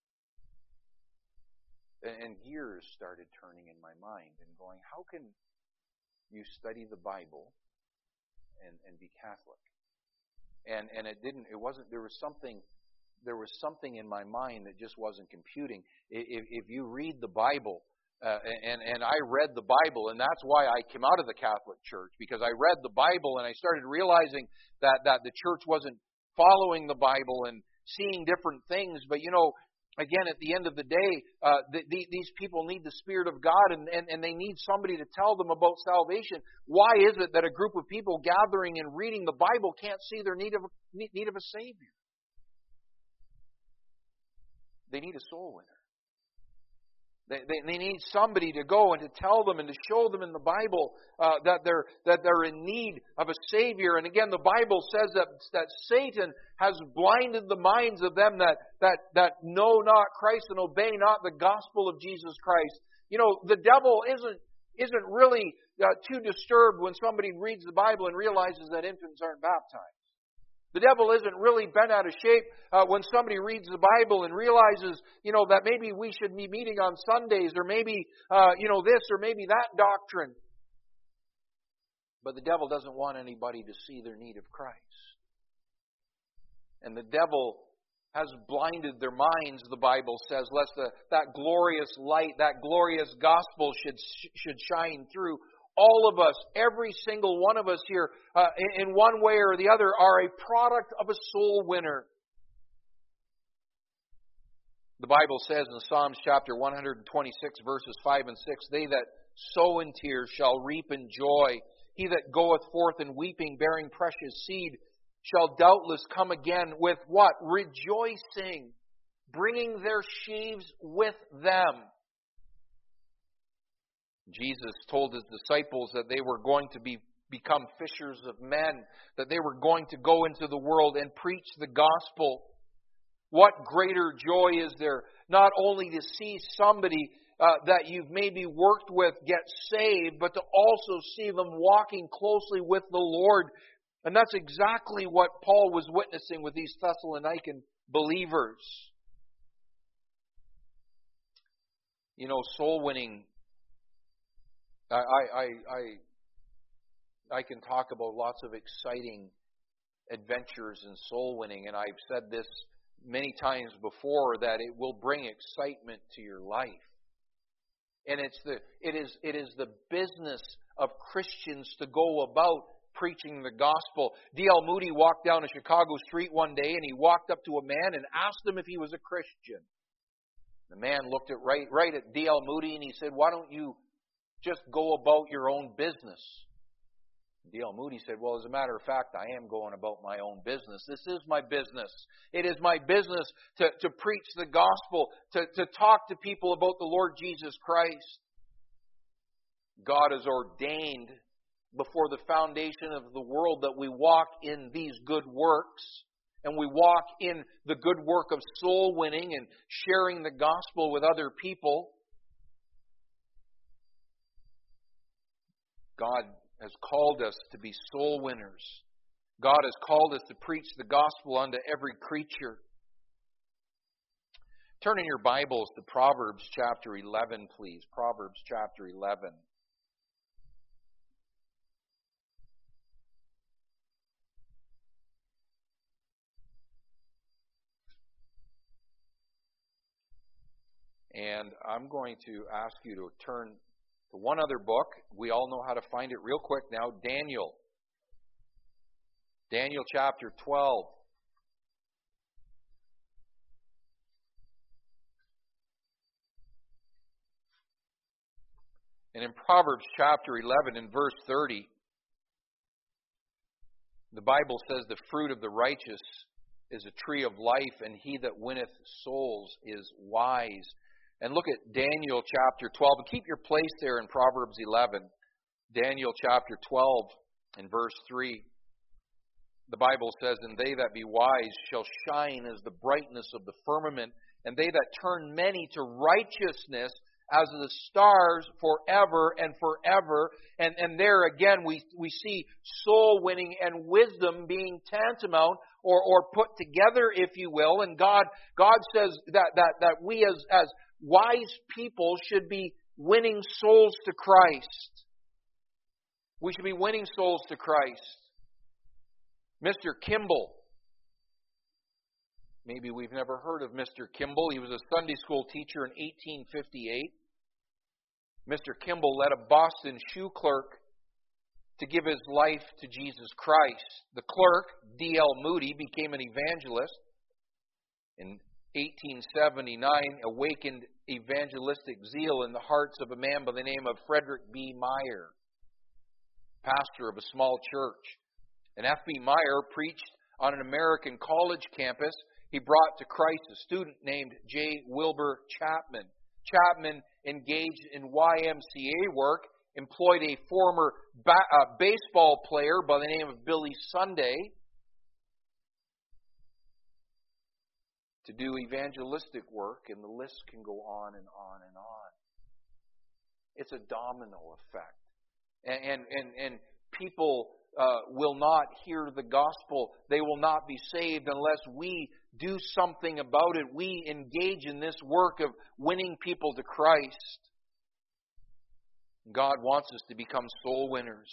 And, and gears started turning in my mind and going, how can you study the Bible and, and be Catholic? And and it didn't, it wasn't, there was something, there was something in my mind that just wasn't computing. If, if you read the Bible, uh, and, and I read the Bible, and that's why I came out of the Catholic Church, because I read the Bible and I started realizing that, that the church wasn't following the Bible and seeing different things. But you know, again, at the end of the day, uh, the, the, these people need the Spirit of God, and, and, and they need somebody to tell them about salvation. Why is it that a group of people gathering and reading the Bible can't see their need of a, need of a Savior? They need a soul winner. They, they, they need somebody to go and to tell them and to show them in the Bible uh, that they're that they're in need of a Savior. And again, the Bible says that that Satan has blinded the minds of them that that that know not Christ and obey not the gospel of Jesus Christ. You know, the devil isn't isn't really uh, too disturbed when somebody reads the Bible and realizes that infants aren't baptized. The devil isn't really bent out of shape uh, when somebody reads the Bible and realizes, you know, that maybe we should be meeting on Sundays, or maybe, uh, you know, this or maybe that doctrine. But the devil doesn't want anybody to see their need of Christ. And the devil has blinded their minds, the Bible says, lest the, that glorious light, that glorious gospel should should shine through. All of us, every single one of us here, uh, in, in one way or the other, are a product of a soul winner. The Bible says in Psalms chapter one twenty-six, verses five and six, "They that sow in tears shall reap in joy. He that goeth forth in weeping, bearing precious seed, shall doubtless come again with" what? Rejoicing, bringing their sheaves with them. Jesus told His disciples that they were going to be become fishers of men, that they were going to go into the world and preach the gospel. What greater joy is there not only to see somebody uh, that you've maybe worked with get saved, but to also see them walking closely with the Lord. And that's exactly what Paul was witnessing with these Thessalonican believers. You know, soul winning, I, I, I, I can talk about lots of exciting adventures in soul winning, and I've said this many times before, that it will bring excitement to your life. And it's the it is it is the business of Christians to go about preaching the gospel. D L Moody walked down a Chicago street one day, and he walked up to a man and asked him if he was a Christian. The man looked at right right at D L Moody, and he said, "Why don't you just go about your own business?" D L Moody said, "Well, as a matter of fact, I am going about my own business. This is my business. It is my business to, to preach the gospel, to, to talk to people about the Lord Jesus Christ." God has ordained before the foundation of the world that we walk in these good works, and we walk in the good work of soul winning and sharing the gospel with other people. God has called us to be soul winners. God has called us to preach the gospel unto every creature. Turn in your Bibles to Proverbs chapter eleven, please. Proverbs chapter eleven. And I'm going to ask you to turn to one other book. We all know how to find it real quick now. Daniel. Daniel chapter twelve. And in Proverbs chapter eleven and verse thirty, the Bible says, "The fruit of the righteous is a tree of life, and he that winneth souls is wise." And look at Daniel chapter twelve. And keep your place there in Proverbs eleven. Daniel chapter twelve and verse three. The Bible says, "And they that be wise shall shine as the brightness of the firmament, and they that turn many to righteousness as the stars forever and forever." And, and there again we, we see soul winning and wisdom being tantamount or, or put together, if you will. And God God says that, that, that we as, as wise people should be winning souls to Christ. We should be winning souls to Christ. Mister Kimball. Maybe we've never heard of Mister Kimball. He was a Sunday school teacher in eighteen fifty-eight. Mister Kimball led a Boston shoe clerk to give his life to Jesus Christ. The clerk, D L Moody, became an evangelist. In eighteen seventy-nine, awakened evangelistic zeal in the hearts of a man by the name of Frederick B. Meyer, pastor of a small church. And F B Meyer preached on an American college campus. He brought to Christ a student named J. Wilbur Chapman. Chapman engaged in Y M C A work, employed a former ba- uh, baseball player by the name of Billy Sunday to do evangelistic work, and the list can go on and on and on. It's a domino effect. And, and, and, and people uh, will not hear the gospel. They will not be saved unless we do something about it. We engage in this work of winning people to Christ. God wants us to become soul winners.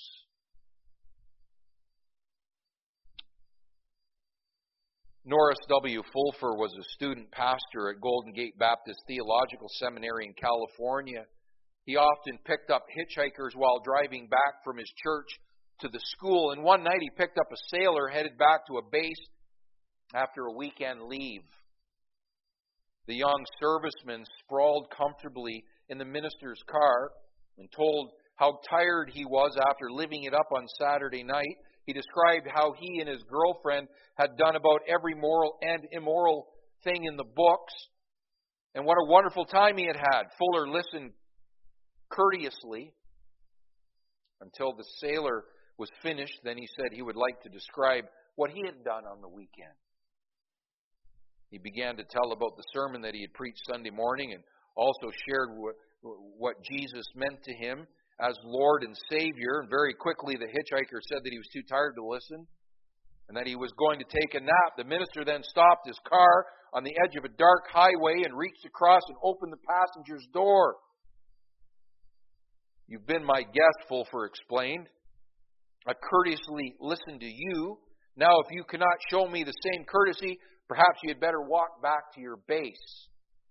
Norris W. Fulfer was a student pastor at Golden Gate Baptist Theological Seminary in California. He often picked up hitchhikers while driving back from his church to the school. And one night he picked up a sailor headed back to a base after a weekend leave. The young serviceman sprawled comfortably in the minister's car and told how tired he was after living it up on Saturday night. He described how he and his girlfriend had done about every moral and immoral thing in the books, and what a wonderful time he had had. Fuller listened courteously until the sailor was finished. Then he said he would like to describe what he had done on the weekend. He began to tell about the sermon that he had preached Sunday morning, and also shared what, what Jesus meant to him as Lord and Savior. And very quickly the hitchhiker said that he was too tired to listen and that he was going to take a nap. The minister then stopped his car on the edge of a dark highway and reached across and opened the passenger's door. "You've been my guest," Fulfer explained. "I courteously listened to you. Now, if you cannot show me the same courtesy, perhaps you had better walk back to your base."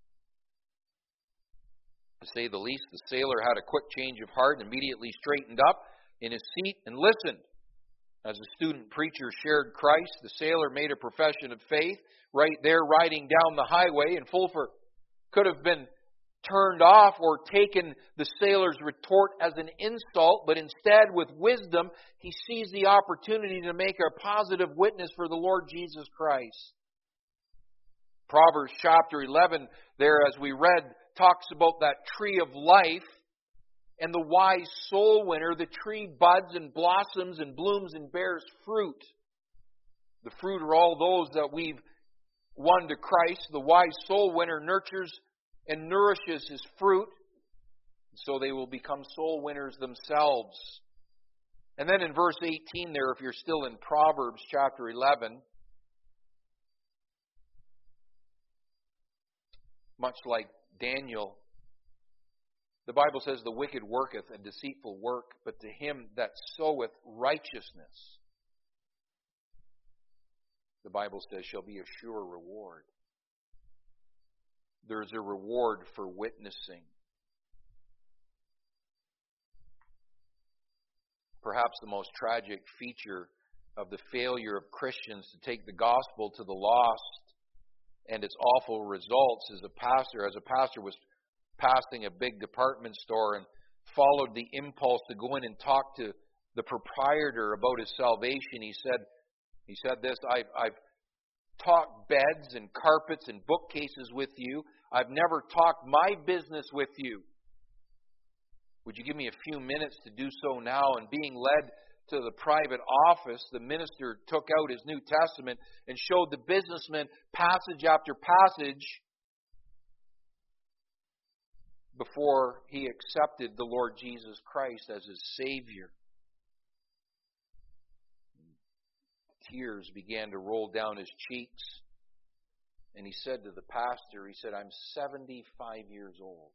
To say the least, the sailor had a quick change of heart and immediately straightened up in his seat and listened. As the student preacher shared Christ, the sailor made a profession of faith right there riding down the highway, and Fulfer could have been turned off or taken the sailor's retort as an insult, but instead, with wisdom, he seized the opportunity to make a positive witness for the Lord Jesus Christ. Proverbs chapter eleven, there as we read, talks about that tree of life and the wise soul winner. The tree buds and blossoms and blooms and bears fruit. The fruit are all those that we've won to Christ. The wise soul winner nurtures and nourishes his fruit, so they will become soul winners themselves. And then in verse eighteen there, if you're still in Proverbs chapter eleven, much like Daniel, the Bible says, "The wicked worketh a deceitful work, but to him that soweth righteousness," the Bible says, "shall be a sure reward." There's a reward for witnessing. Perhaps the most tragic feature of the failure of Christians to take the gospel to the lost and its awful results is a pastor, as a pastor was passing a big department store and followed the impulse to go in and talk to the proprietor about his salvation. He said, he said this, I've, I've talked beds and carpets and bookcases with you. I've never talked my business with you. Would you give me a few minutes to do so now? And being led to the private office, the minister took out his New Testament and showed the businessman passage after passage before he accepted the Lord Jesus Christ as his Savior. Tears began to roll down his cheeks. And he said to the pastor, he said, "I'm seventy-five years old.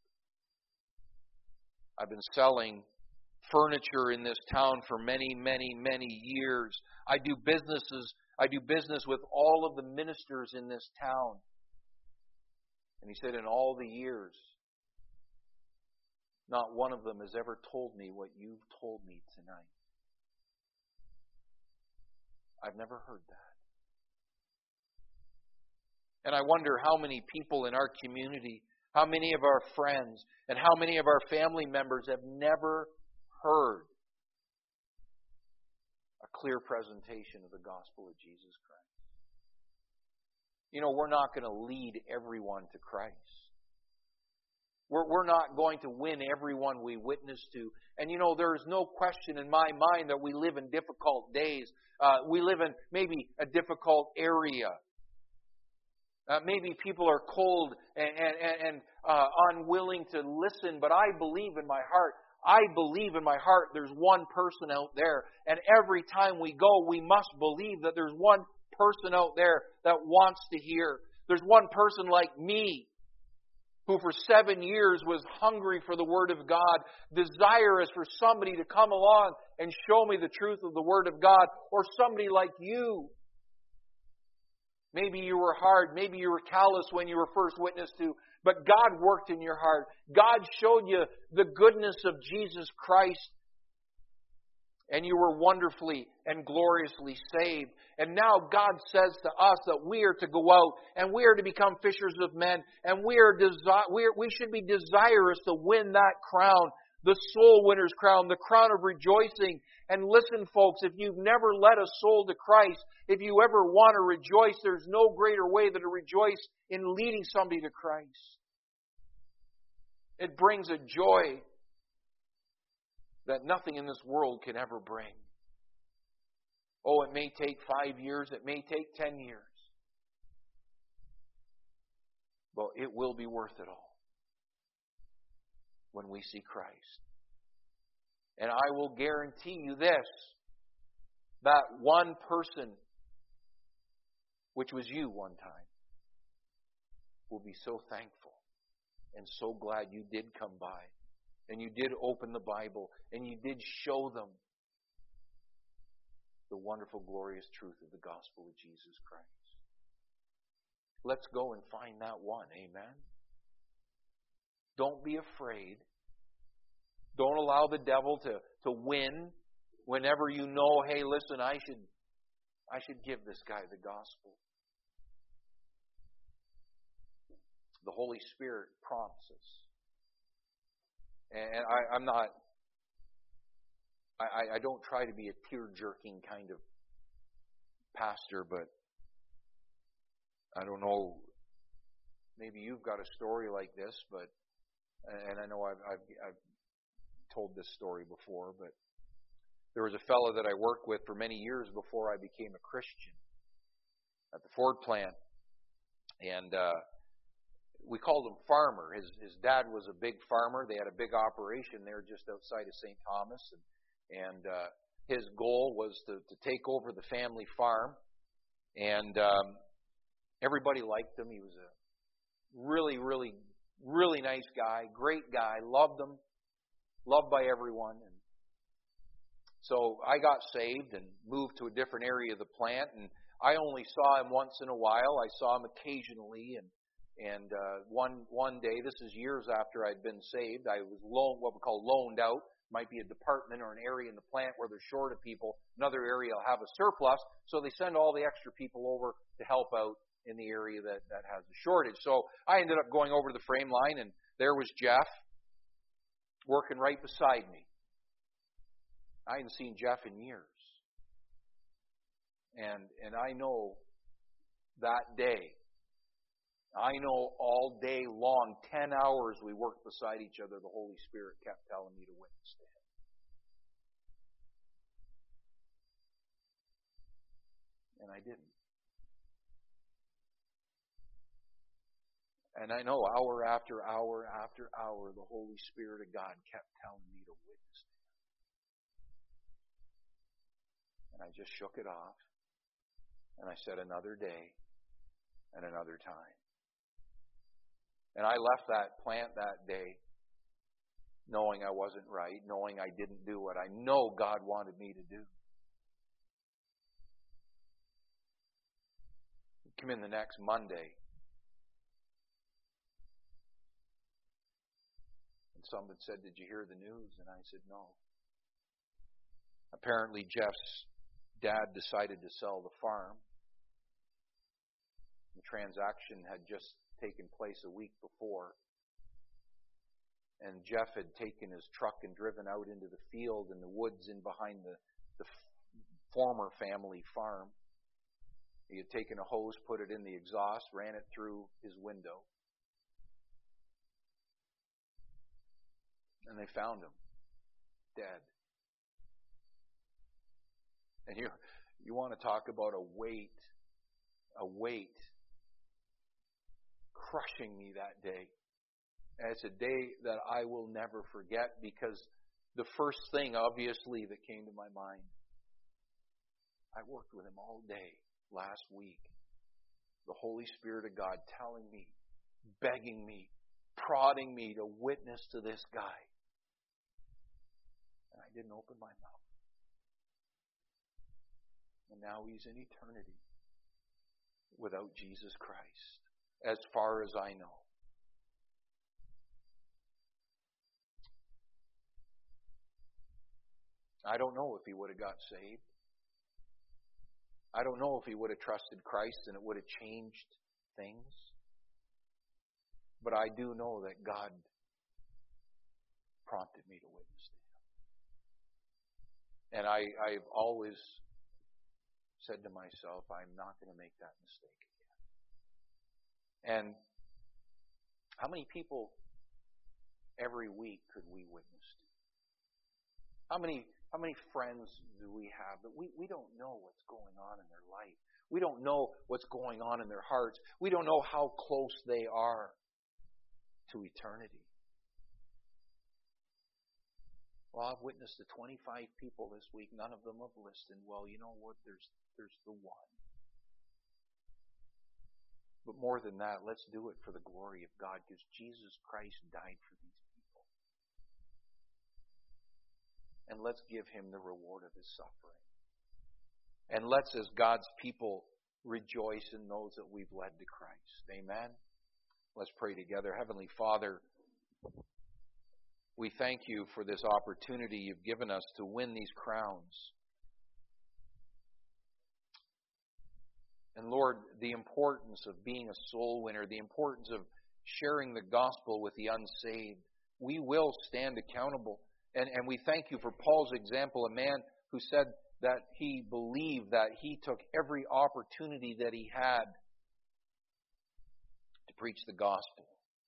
I've been selling furniture in this town for many, many, many years. I do businesses, I do business with all of the ministers in this town." And he said, "In all the years, not one of them has ever told me what you've told me tonight. I've never heard that." And I wonder how many people in our community, how many of our friends, and how many of our family members have never heard a clear presentation of the gospel of Jesus Christ. You know, we're not going to lead everyone to Christ. We're, we're not going to win everyone we witness to. And you know, there is no question in my mind that we live in difficult days. Uh, we live in maybe a difficult area. Uh, maybe people are cold and, and, and uh, unwilling to listen, but I believe in my heart, I believe in my heart there's one person out there. And every time we go, we must believe that there's one person out there that wants to hear. There's one person like me who for seven years was hungry for the Word of God, desirous for somebody to come along and show me the truth of the Word of God, or somebody like you. Maybe you were hard, maybe you were callous when you were first witnessed to, but God worked in your heart. God showed you the goodness of Jesus Christ, and you were wonderfully and gloriously saved. And now God says to us that we are to go out and we are to become fishers of men, and we are desi- we, are, we should be desirous to win that crown, the soul winner's crown, the crown of rejoicing. And listen, folks, if you've never led a soul to Christ, if you ever want to rejoice, there's no greater way than to rejoice in leading somebody to Christ. It brings a joy that nothing in this world can ever bring. Oh, it may take five years, it may take ten years. But it will be worth it all when we see Christ. And I will guarantee you this, that one person, which was you one time, will be so thankful and so glad you did come by. And you did open the Bible, and you did show them the wonderful, glorious truth of the gospel of Jesus Christ. Let's go and find that one. Amen? Don't be afraid. Don't allow the devil to, to win whenever you know, hey, listen, I should, I should give this guy the gospel. The Holy Spirit prompts us. And I, I'm not, I, I don't try to be a tear-jerking kind of pastor, but I don't know, maybe you've got a story like this, but, and I know I've, I've, I've told this story before, but there was a fellow that I worked with for many years before I became a Christian at the Ford plant, and uh, we called him Farmer. His his dad was a big farmer. They had a big operation there just outside of Saint Thomas, and, and uh, his goal was to, to take over the family farm, and um, everybody liked him. He was a really, really, really nice guy, great guy, loved him, loved by everyone. And so I got saved and moved to a different area of the plant, and I only saw him once in a while. I saw him occasionally, and And uh, one one day, this is years after I'd been saved, I was loaned, what we call loaned out. Might be a department or an area in the plant where they're short of people. Another area will have a surplus, so they send all the extra people over to help out in the area that, that has a shortage. So I ended up going over to the frame line, and there was Jeff working right beside me. I hadn't seen Jeff in years. And and I know that day, I know all day long, ten hours we worked beside each other, the Holy Spirit kept telling me to witness to Him. And I didn't. And I know hour after hour after hour, the Holy Spirit of God kept telling me to witness to Him. And I just shook it off. And I said, another day and another time. And I left that plant that day knowing I wasn't right, knowing I didn't do what I know God wanted me to do. Come in the next Monday, and someone said, did you hear the news? And I said, no. Apparently Jeff's dad decided to sell the farm. The transaction had just taken place a week before. And Jeff had taken his truck and driven out into the field and the woods in behind the, the former family farm. He had taken a hose, put it in the exhaust, ran it through his window. And they found him dead. And you, you want to talk about a weight, a weight crushing me that day. And it's a day that I will never forget, because the first thing, obviously, that came to my mind, I worked with him all day last week. The Holy Spirit of God telling me, begging me, prodding me to witness to this guy. And I didn't open my mouth. And now he's in eternity without Jesus Christ, as far as I know. I don't know if he would have got saved. I don't know if he would have trusted Christ and it would have changed things. But I do know that God prompted me to witness to him. And I, I've always said to myself, I'm not going to make that mistake again. And how many people every week could we witness to? How many How many friends do we have that we, we don't know what's going on in their life? We don't know what's going on in their hearts. We don't know how close they are to eternity. Well, I've witnessed to twenty-five people this week. None of them have listened. Well, you know what? There's, there's the one. But more than that, let's do it for the glory of God, because Jesus Christ died for these people. And let's give him the reward of his suffering. And let's, as God's people, rejoice in those that we've led to Christ. Amen? Let's pray together. Heavenly Father, we thank you for this opportunity you've given us to win these crowns. And Lord, the importance of being a soul winner, the importance of sharing the gospel with the unsaved, we will stand accountable. And, and we thank you for Paul's example, a man who said that he believed that he took every opportunity that he had to preach the gospel.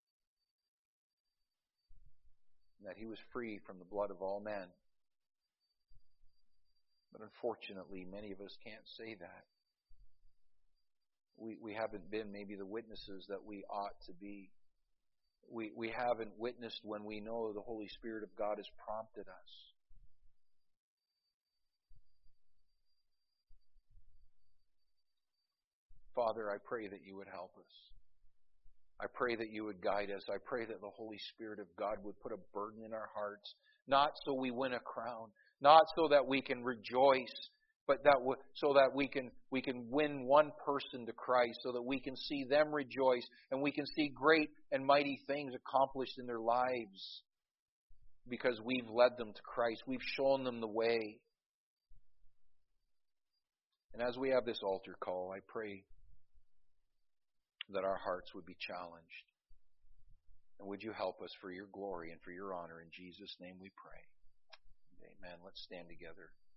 And that he was free from the blood of all men. But unfortunately, many of us can't say that. We, we haven't been maybe the witnesses that we ought to be. We, we haven't witnessed when we know the Holy Spirit of God has prompted us. Father, I pray that you would help us. I pray that you would guide us. I pray that the Holy Spirit of God would put a burden in our hearts, not so we win a crown, not so that we can rejoice, but that w- so that we can we can win one person to Christ, so that we can see them rejoice, and we can see great and mighty things accomplished in their lives because we've led them to Christ. We've shown them the way. And as we have this altar call, I pray that our hearts would be challenged. And would you help us for your glory and for your honor? In Jesus' name we pray. Amen. Let's stand together.